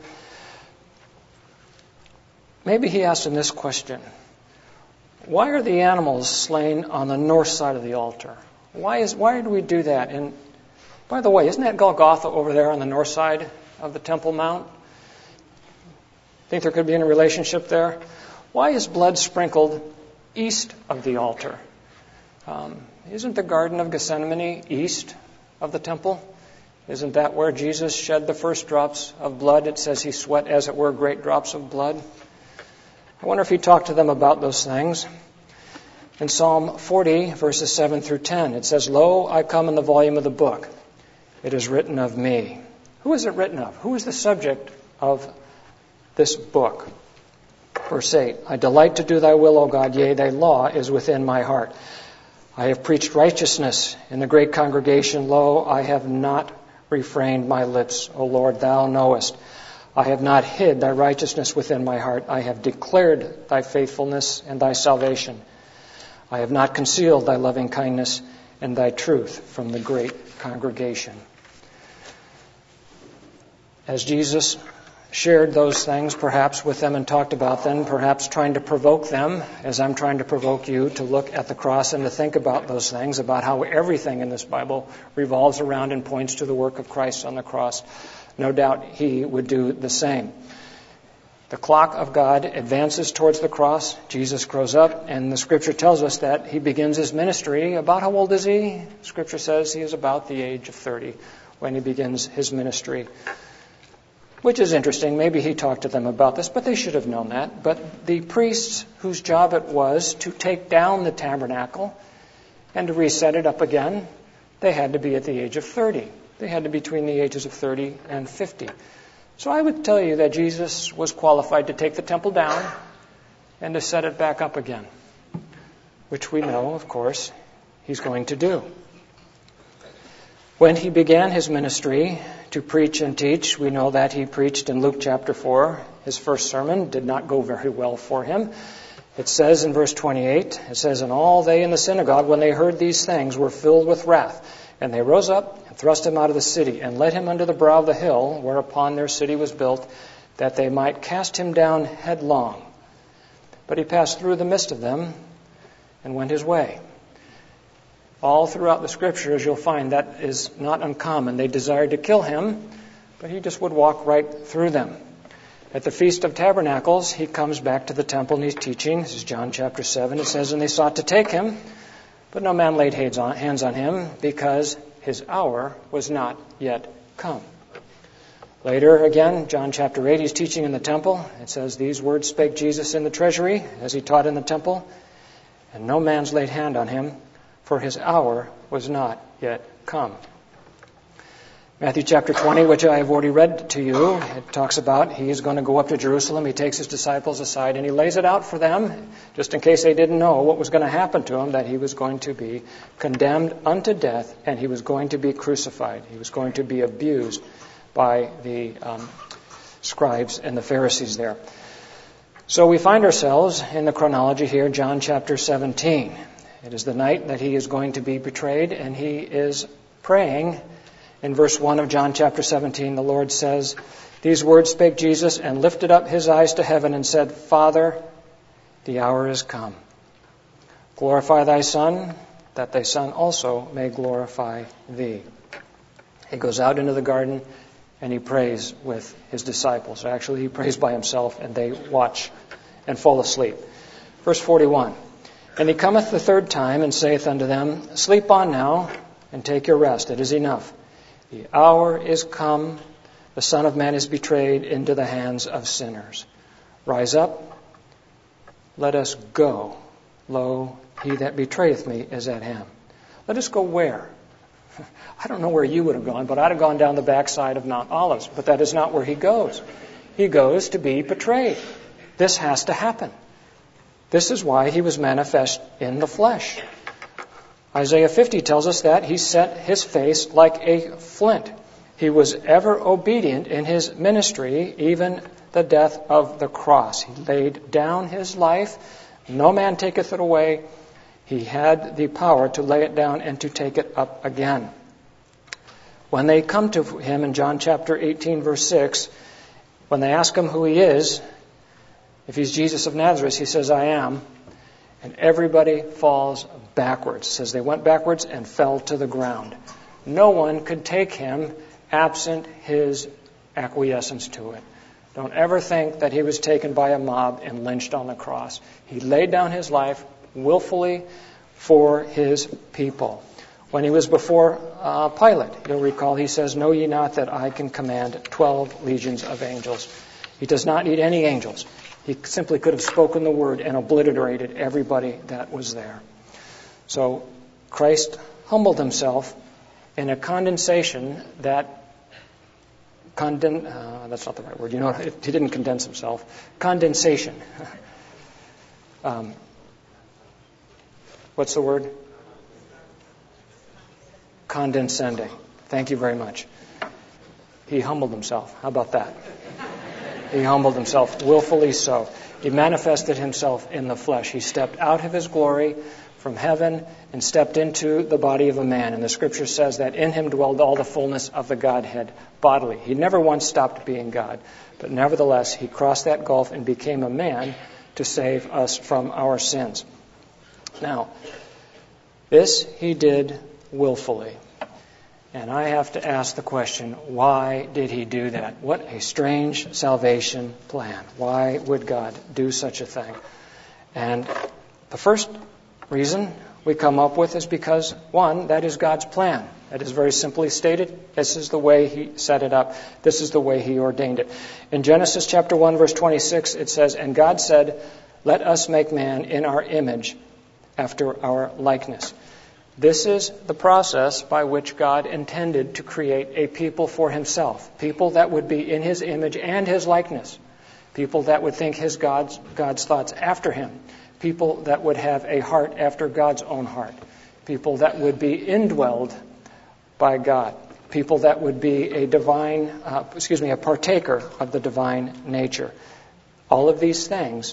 Maybe he asked him this question: why are the animals slain on the north side of the altar? Why do we do that? And by the way, isn't that Golgotha over there on the north side of the Temple Mount? Think there could be any relationship there? Why is blood sprinkled east of the altar? Isn't the Garden of Gethsemane east of the temple? Isn't that where Jesus shed the first drops of blood? It says he sweat, as it were, great drops of blood. I wonder if he talked to them about those things. In Psalm 40, verses 7 through 10, it says, "Lo, I come in the volume of the book. It is written of me." Who is it written of? Who is the subject of this book? Verse 8, "I delight to do thy will, O God, yea, thy law is within my heart. I have preached righteousness in the great congregation. Lo, I have not refrained my lips. O Lord, thou knowest. I have not hid thy righteousness within my heart. I have declared thy faithfulness and thy salvation. I have not concealed thy loving kindness and thy truth from the great congregation." As Jesus shared those things perhaps with them and talked about them, perhaps trying to provoke them, as I'm trying to provoke you to look at the cross and to think about those things, about how everything in this Bible revolves around and points to the work of Christ on the cross. No doubt he would do the same. The clock of God advances towards the cross. Jesus grows up, and the Scripture tells us that he begins his ministry. About how old is he? Scripture says he is about the age of 30 when he begins his ministry. Which is interesting. Maybe he talked to them about this, but they should have known that. But the priests whose job it was to take down the tabernacle and to reset it up again, they had to be at the age of 30. They had to be between the ages of 30 and 50. So I would tell you that Jesus was qualified to take the temple down and to set it back up again, which we know, of course, he's going to do. When he began his ministry to preach and teach, we know that he preached in Luke chapter 4. His first sermon did not go very well for him. It says in verse 28, it says, "And all they in the synagogue, when they heard these things, were filled with wrath. And they rose up and thrust him out of the city, and led him unto the brow of the hill, whereupon their city was built, that they might cast him down headlong. But he passed through the midst of them and went his way." All throughout the Scriptures, you'll find that is not uncommon. They desired to kill him, but he just would walk right through them. At the Feast of Tabernacles, he comes back to the temple and he's teaching. This is John chapter 7. It says, "And they sought to take him, but no man laid hands on him, because his hour was not yet come." Later again, John chapter 8, he's teaching in the temple. It says, "These words spake Jesus in the treasury, as he taught in the temple, and no man's laid hand on him, for his hour was not yet come." Matthew chapter 20, which I have already read to you, it talks about he's going to go up to Jerusalem. He takes his disciples aside and he lays it out for them, just in case they didn't know what was going to happen to him, that he was going to be condemned unto death and he was going to be crucified. He was going to be abused by the scribes and the Pharisees there. So we find ourselves in the chronology here, John chapter 17. It is the night that he is going to be betrayed, and he is praying. In verse 1 of John chapter 17, the Lord says, "These words spake Jesus, and lifted up his eyes to heaven, and said, Father, the hour is come. Glorify thy Son, that thy Son also may glorify thee." He goes out into the garden, and he prays with his disciples. Actually, he prays by himself, and they watch and fall asleep. Verse 41. "And he cometh the third time, and saith unto them, Sleep on now, and take your rest. It is enough. The hour is come. The Son of Man is betrayed into the hands of sinners. Rise up. Let us go. Lo, he that betrayeth me is at hand." Let us go where? I don't know where you would have gone, but I'd have gone down the backside of Mount Olives. But that is not where he goes. He goes to be betrayed. This has to happen. This is why he was manifest in the flesh. Isaiah 50 tells us that he set his face like a flint. He was ever obedient in his ministry, even the death of the cross. He laid down his life. No man taketh it away. He had the power to lay it down and to take it up again. When they come to him in John chapter 18, verse 6, when they ask him who he is, if he's Jesus of Nazareth, he says, I am. And everybody falls backwards. It says they went backwards and fell to the ground. No one could take him absent his acquiescence to it. Don't ever think that he was taken by a mob and lynched on the cross. He laid down his life willfully for his people. When he was before Pilate, you'll recall, he says, know ye not that I can command 12 legions of angels? He does not need any angels. He simply could have spoken the word and obliterated everybody that was there. So Christ humbled himself in a condensation that that's not the right word. He didn't condense himself. Condensation. What's the word? Condescending. Thank you very much. He humbled himself. How about that? He humbled himself, willfully so. He manifested himself in the flesh. He stepped out of his glory from heaven and stepped into the body of a man. And the scripture says that in him dwelled all the fullness of the Godhead bodily. He never once stopped being God. But nevertheless, he crossed that gulf and became a man to save us from our sins. Now, this he did willfully. And I have to ask the question, why did he do that? What a strange salvation plan. Why would God do such a thing? And the first reason we come up with is because, one, that is God's plan. That is very simply stated. This is the way he set it up. This is the way he ordained it. In Genesis chapter 1, verse 26, it says, and God said, let us make man in our image, after our likeness. This is the process by which God intended to create a people for himself. People that would be in his image and his likeness. People that would think his God's thoughts after him. People that would have a heart after God's own heart. People that would be indwelled by God. People that would be a partaker of the divine nature. All of these things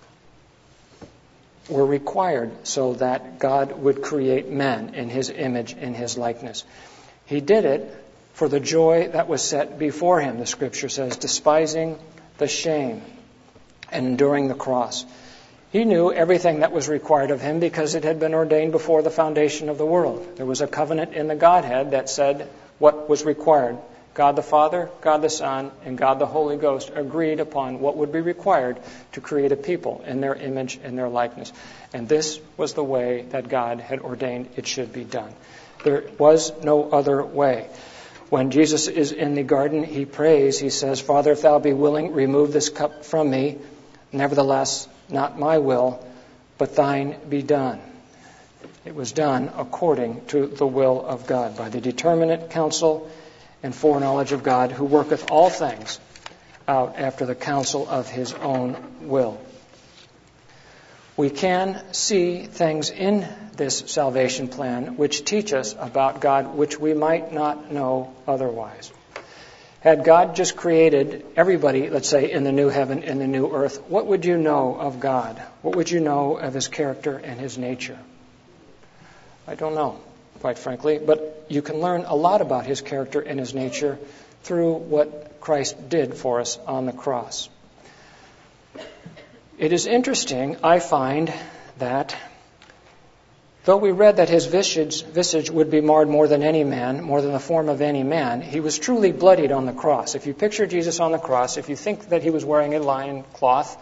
were required so that God would create men in his image, in his likeness. He did it for the joy that was set before him, the scripture says, despising the shame and enduring the cross. He knew everything that was required of him because it had been ordained before the foundation of the world. There was a covenant in the Godhead that said what was required. God the Father, God the Son, and God the Holy Ghost agreed upon what would be required to create a people in their image and their likeness. And this was the way that God had ordained it should be done. There was no other way. When Jesus is in the garden, he prays, he says, Father, if thou be willing, remove this cup from me. Nevertheless, not my will, but thine be done. It was done according to the will of God, by the determinate counsel and foreknowledge of God, who worketh all things out after the counsel of his own will. We can see things in this salvation plan which teach us about God which we might not know otherwise. Had God just created everybody, let's say, in the new heaven and the new earth, what would you know of God? What would you know of his character and his nature? I don't know, quite frankly, but you can learn a lot about his character and his nature through what Christ did for us on the cross. It is interesting, I find, that though we read that his visage would be marred more than any man, more than the form of any man, he was truly bloodied on the cross. If you picture Jesus on the cross, if you think that he was wearing a loincloth,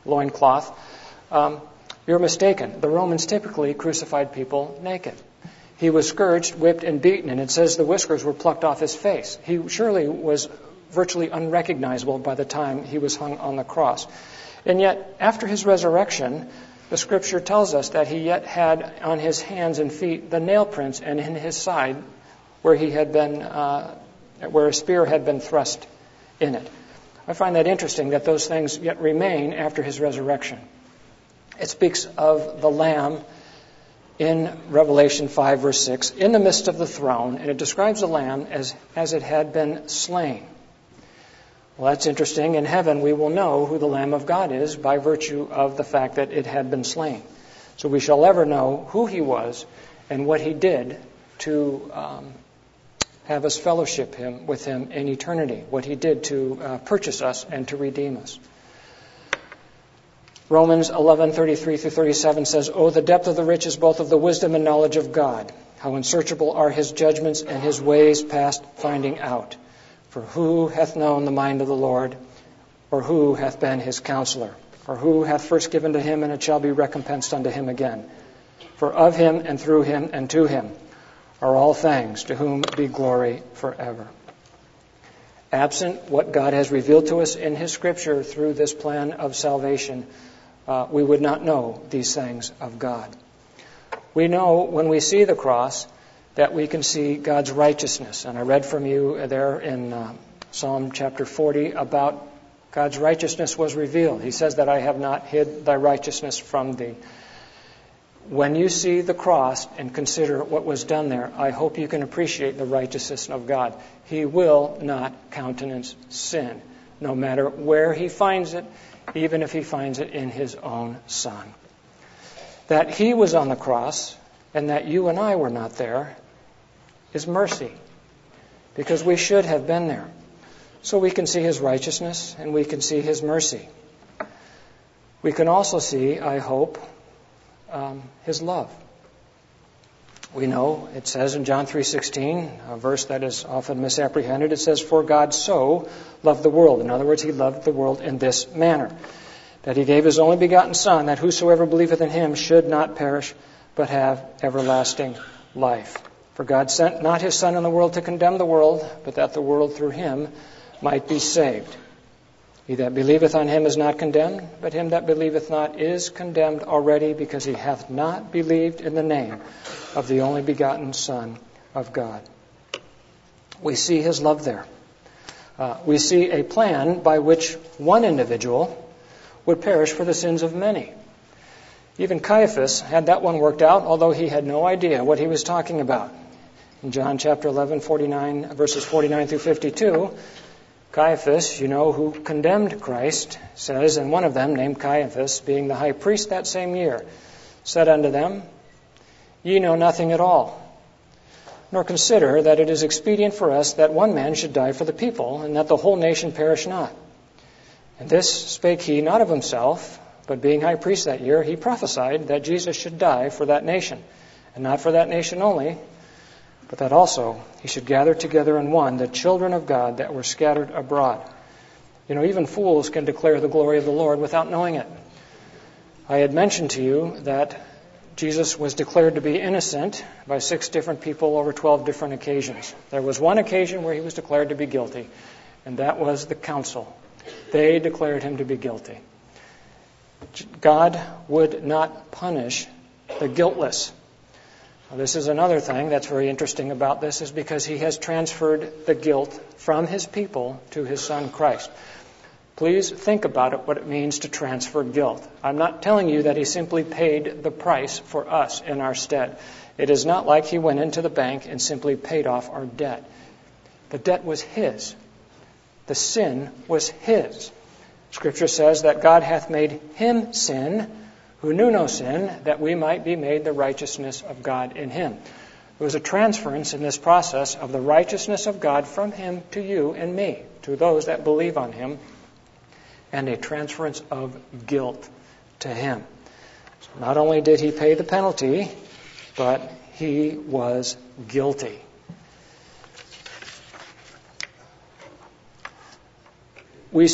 you're mistaken. The Romans typically crucified people naked. He was scourged, whipped, and beaten, and it says the whiskers were plucked off his face. He surely was virtually unrecognizable by the time he was hung on the cross. And yet, after his resurrection, the scripture tells us that he yet had on his hands and feet the nail prints, and in his side where he had been, where a spear had been thrust in it. I find that interesting that those things yet remain after his resurrection. It speaks of the Lamb in Revelation 5, verse 6, in the midst of the throne, and it describes the Lamb as it had been slain. Well, that's interesting. In heaven, we will know who the Lamb of God is by virtue of the fact that it had been slain. So we shall ever know who he was and what he did to have us fellowship with him in eternity, what he did to purchase us and to redeem us. Romans 11:33 through 37 says, "Oh, the depth of the riches both of the wisdom and knowledge of God! How unsearchable are his judgments and his ways past finding out! For who hath known the mind of the Lord? Or who hath been his counselor? Or who hath first given to him, and it shall be recompensed unto him again? For of him, and through him, and to him are all things, to whom be glory forever." Absent what God has revealed to us in his Scripture through this plan of salvation, we would not know these things of God. We know when we see the cross that we can see God's righteousness. And I read from you there in Psalm chapter 40 about God's righteousness was revealed. He says that I have not hid thy righteousness from thee. When you see the cross and consider what was done there, I hope you can appreciate the righteousness of God. He will not countenance sin, no matter where he finds it, even if he finds it in his own Son. That he was on the cross and that you and I were not there is mercy, because we should have been there. So we can see his righteousness and we can see his mercy. We can also see, I hope, his love. We know it says in John 3:16, a verse that is often misapprehended, it says, "For God so loved the world." In other words, he loved the world in this manner, that he gave his only begotten Son, that whosoever believeth in him should not perish, but have everlasting life. For God sent not his Son in the world to condemn the world, but that the world through him might be saved. He that believeth on him is not condemned, but him that believeth not is condemned already, because he hath not believed in the name of the only begotten Son of God. We see his love there. We see a plan by which one individual would perish for the sins of many. Even Caiaphas had that one worked out, although he had no idea what he was talking about. In John chapter 11, verses 49 through 52, Caiaphas, you know, who condemned Christ, says, "And one of them, named Caiaphas, being the high priest that same year, said unto them, Ye know nothing at all, nor consider that it is expedient for us that one man should die for the people, and that the whole nation perish not. And this spake he not of himself, but being high priest that year, he prophesied that Jesus should die for that nation, and not for that nation only, but that also he should gather together in one the children of God that were scattered abroad." You know, even fools can declare the glory of the Lord without knowing it. I had mentioned to you that Jesus was declared to be innocent by 6 different people over 12 different occasions. There was one occasion where he was declared to be guilty, and that was the council. They declared him to be guilty. God would not punish the guiltless. Now, this is another thing that's very interesting about this, is because he has transferred the guilt from his people to his Son Christ. Please think about it, what it means to transfer guilt. I'm not telling you that he simply paid the price for us in our stead. It is not like he went into the bank and simply paid off our debt. The debt was his. The sin was his. Scripture says that God hath made him sin, who knew no sin, that we might be made the righteousness of God in him. There was a transference in this process of the righteousness of God from him to you and me, to those that believe on him, and a transference of guilt to him. So not only did he pay the penalty, but he was guilty. We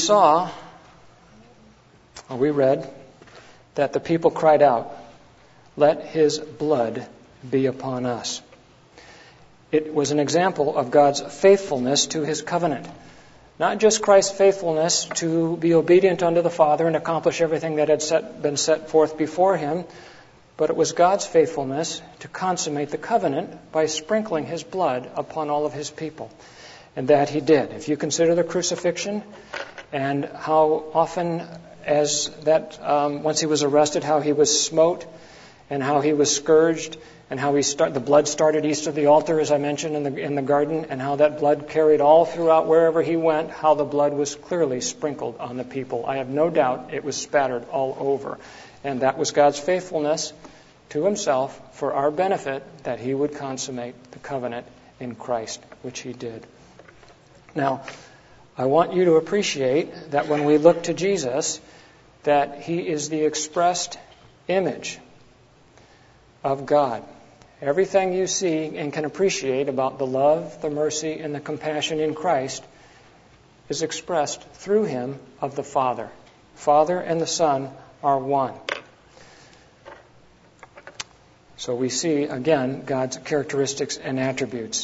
read that the people cried out, "Let his blood be upon us." It was an example of God's faithfulness to his covenant. Not just Christ's faithfulness to be obedient unto the Father and accomplish everything that had been set forth before him, but it was God's faithfulness to consummate the covenant by sprinkling his blood upon all of his people. And that he did. If you consider the crucifixion and how often, once he was arrested, how he was smote, and how he was scourged, and how the blood started east of the altar, as I mentioned in the garden, and how that blood carried all throughout wherever he went, how the blood was clearly sprinkled on the people. I have no doubt it was spattered all over. And that was God's faithfulness to himself for our benefit, that he would consummate the covenant in Christ, which he did. Now, I want you to appreciate that when we look to Jesus, that he is the expressed image of God. Everything you see and can appreciate about the love, the mercy, and the compassion in Christ is expressed through him of the Father. Father and the Son are one. So we see, again, God's characteristics and attributes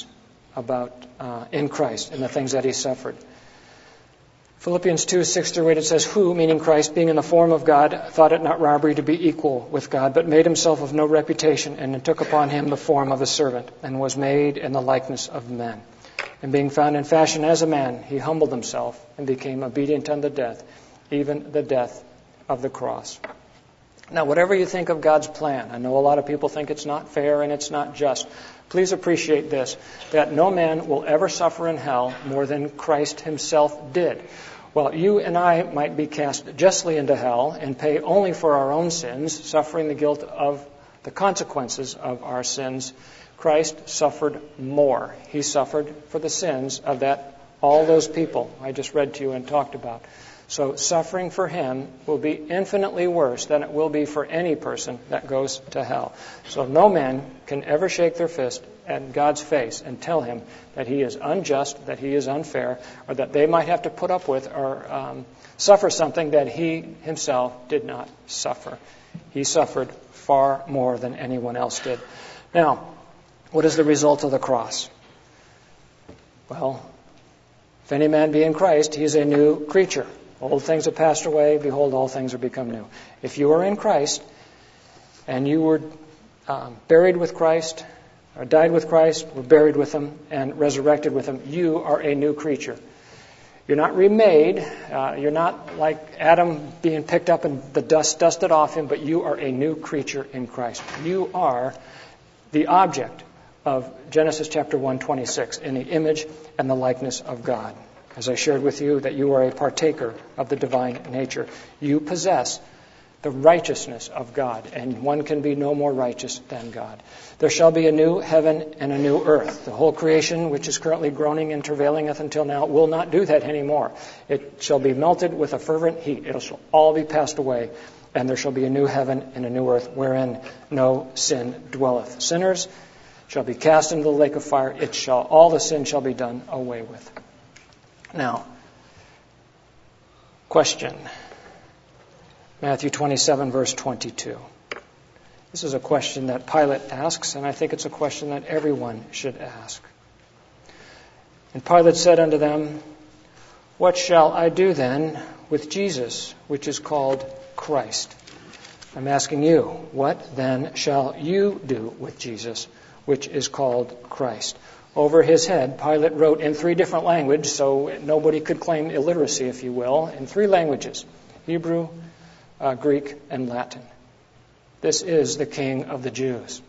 in Christ and the things that he suffered. Philippians 2, 6-8, it says, who, meaning Christ, being in the form of God, thought it not robbery to be equal with God, but made himself of no reputation, and took upon him the form of a servant, and was made in the likeness of men. And being found in fashion as a man, he humbled himself, and became obedient unto death, even the death of the cross. Now, whatever you think of God's plan, I know a lot of people think it's not fair and it's not just. Please appreciate this, that no man will ever suffer in hell more than Christ himself did. While you and I might be cast justly into hell and pay only for our own sins, suffering the guilt of the consequences of our sins, Christ suffered more. He suffered for the sins of all those people I just read to you and talked about. So suffering for him will be infinitely worse than it will be for any person that goes to hell. So no man can ever shake their fist at God's face and tell him that he is unjust, that he is unfair, or that they might have to put up with or suffer something that he himself did not suffer. He suffered far more than anyone else did. Now, what is the result of the cross? Well, if any man be in Christ, he is a new creature. Old things have passed away, behold, all things are become new. If you are in Christ, and you were buried with Christ, or died with Christ, were buried with him, and resurrected with him, you are a new creature. You're not remade. You're not like Adam being picked up and the dust dusted off him, but you are a new creature in Christ. You are the object of Genesis chapter 1:26, in the image and the likeness of God. As I shared with you, that you are a partaker of the divine nature. You possess the righteousness of God, and one can be no more righteous than God. There shall be a new heaven and a new earth. The whole creation, which is currently groaning and travailingeth until now, will not do that anymore. It shall be melted with a fervent heat. It shall all be passed away, and there shall be a new heaven and a new earth, wherein no sin dwelleth. Sinners shall be cast into the lake of fire. All the sin shall be done away with. Now, question. Matthew 27, verse 22. This is a question that Pilate asks, and I think it's a question that everyone should ask. And Pilate said unto them, what shall I do then with Jesus, which is called Christ? I'm asking you, what then shall you do with Jesus, which is called Christ? Over his head, Pilate wrote in 3 different languages, so nobody could claim illiteracy, if you will, in 3 languages, Hebrew, Greek, and Latin. This is the King of the Jews.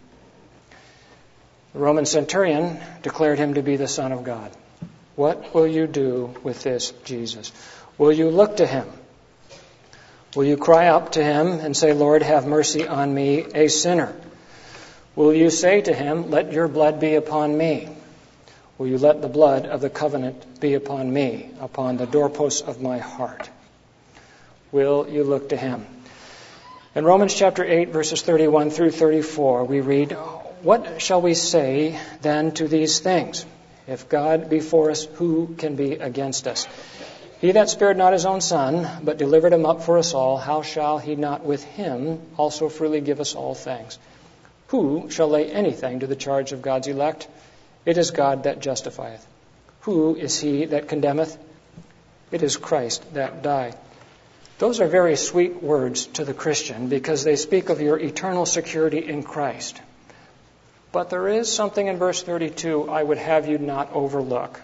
The Roman centurion declared him to be the Son of God. What will you do with this Jesus? Will you look to him? Will you cry up to him and say, Lord, have mercy on me, a sinner? Will you say to him, let your blood be upon me? Will you let the blood of the covenant be upon me, upon the doorposts of my heart? Will you look to him? In Romans chapter 8, verses 31 through 34, we read, what shall we say then to these things? If God be for us, who can be against us? He that spared not his own Son, but delivered him up for us all, how shall he not with him also freely give us all things? Who shall lay anything to the charge of God's elect? It is God that justifieth. Who is he that condemneth? It is Christ that died. Those are very sweet words to the Christian because they speak of your eternal security in Christ. But there is something in verse 32 I would have you not overlook.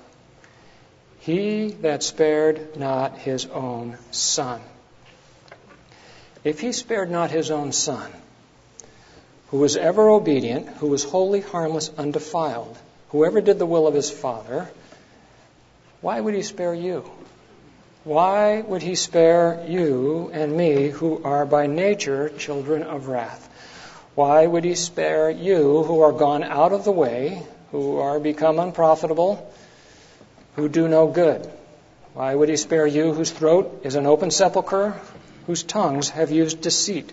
He that spared not his own Son. If he spared not his own Son, who was ever obedient, who was wholly harmless, undefiled, whoever did the will of his Father, why would he spare you? Why would he spare you and me, who are by nature children of wrath? Why would he spare you, who are gone out of the way, who are become unprofitable, who do no good? Why would he spare you, whose throat is an open sepulchre, whose tongues have used deceit?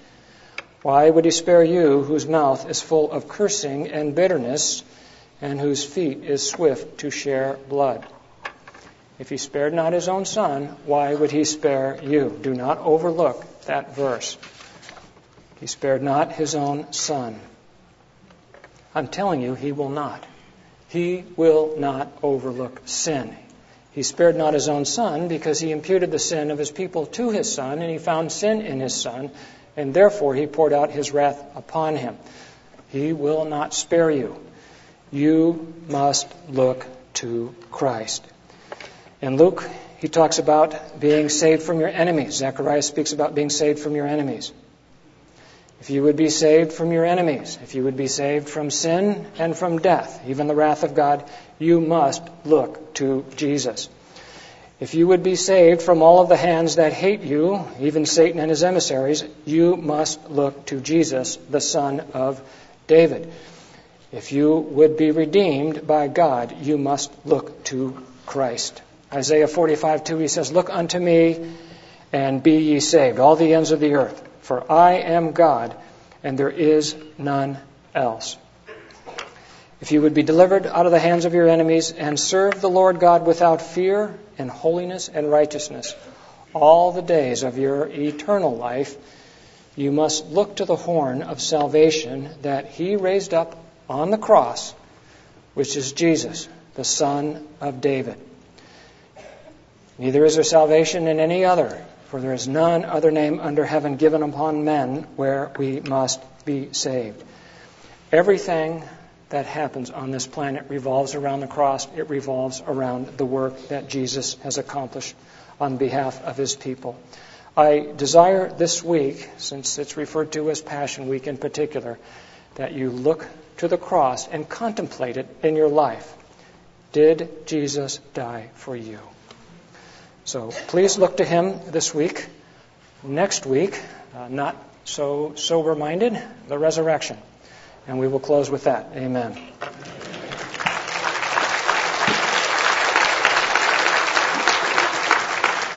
Why would he spare you, whose mouth is full of cursing and bitterness, and whose feet is swift to share blood? If he spared not his own Son, why would he spare you? Do not overlook that verse. He spared not his own Son. I'm telling you, he will not. He will not overlook sin. He spared not his own Son because he imputed the sin of his people to his Son, and he found sin in his Son, and therefore he poured out his wrath upon him. He will not spare you. You must look to Christ. In Luke, he talks about being saved from your enemies. Zechariah speaks about being saved from your enemies. If you would be saved from your enemies, if you would be saved from sin and from death, even the wrath of God, you must look to Jesus. If you would be saved from all of the hands that hate you, even Satan and his emissaries, you must look to Jesus, the Son of David. If you would be redeemed by God, you must look to Christ. Isaiah 45:2, he says, "Look unto me and be ye saved, all the ends of the earth. For I am God, and there is none else." If you would be delivered out of the hands of your enemies and serve the Lord God without fear and holiness and righteousness all the days of your eternal life, you must look to the horn of salvation that he raised up on the cross, which is Jesus, the Son of David. Neither is there salvation in any other, for there is none other name under heaven given upon men where we must be saved. Everything that happens on this planet revolves around the cross. It revolves around the work that Jesus has accomplished on behalf of his people. I desire this week, since it's referred to as Passion Week in particular, that you look to the cross and contemplate it in your life. Did Jesus die for you? So please look to him this week. Next week, not so sober-minded, the resurrection. And we will close with that. Amen.